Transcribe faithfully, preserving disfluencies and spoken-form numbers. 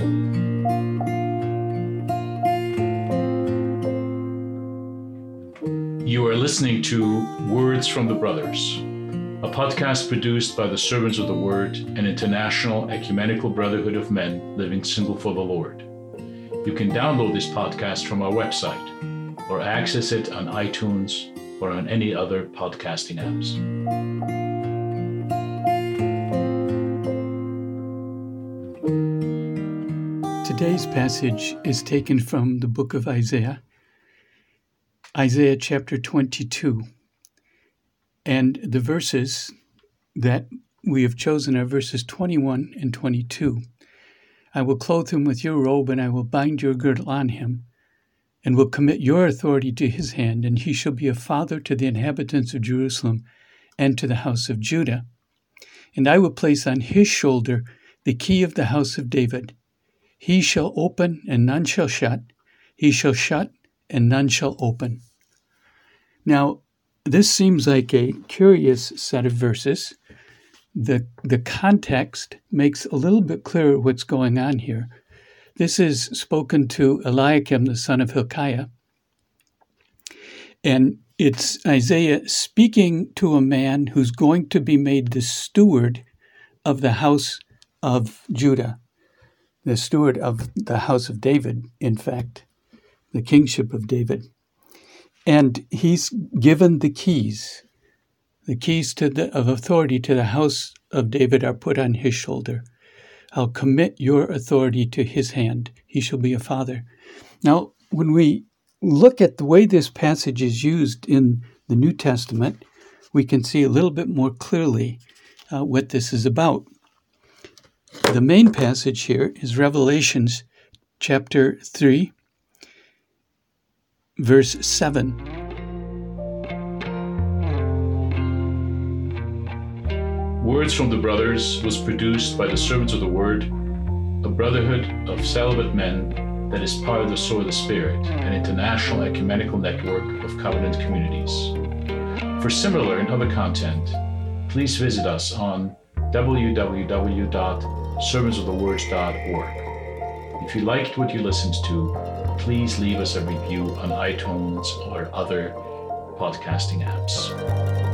You are listening to Words from the Brothers, a podcast produced by the Servants of the Word, an international ecumenical brotherhood of men living single for the Lord. You can download this podcast from our website or access it on iTunes or on any other podcasting apps. Today's passage is taken from the book of Isaiah, Isaiah chapter twenty-two. And the verses that we have chosen are verses twenty-one and twenty-two. I will clothe him with your robe, and I will bind your girdle on him, and will commit your authority to his hand, and he shall be a father to the inhabitants of Jerusalem and to the house of Judah. And I will place on his shoulder the key of the house of David. He shall open, and none shall shut. He shall shut, and none shall open. Now, this seems like a curious set of verses. The, the context makes a little bit clearer what's going on here. This is spoken to Eliakim, the son of Hilkiah. And it's Isaiah speaking to a man who's going to be made the steward of the house of Judah, the steward of the house of David, in fact, the kingship of David. And he's given the keys. The keys to the, of authority to the house of David are put on his shoulder. I'll commit your authority to his hand. He shall be a father. Now, when we look at the way this passage is used in the New Testament, we can see a little bit more clearly uh, what this is about. The main passage here is Revelations chapter three, verse seven. Words from the Brothers was produced by the Servants of the Word, a brotherhood of celibate men that is part of the Sword of the Spirit, an international ecumenical network of covenant communities. For similar and other content, please visit us on w w w dot servants of the word dot org. If you liked what you listened to, please leave us a review on iTunes or other podcasting apps.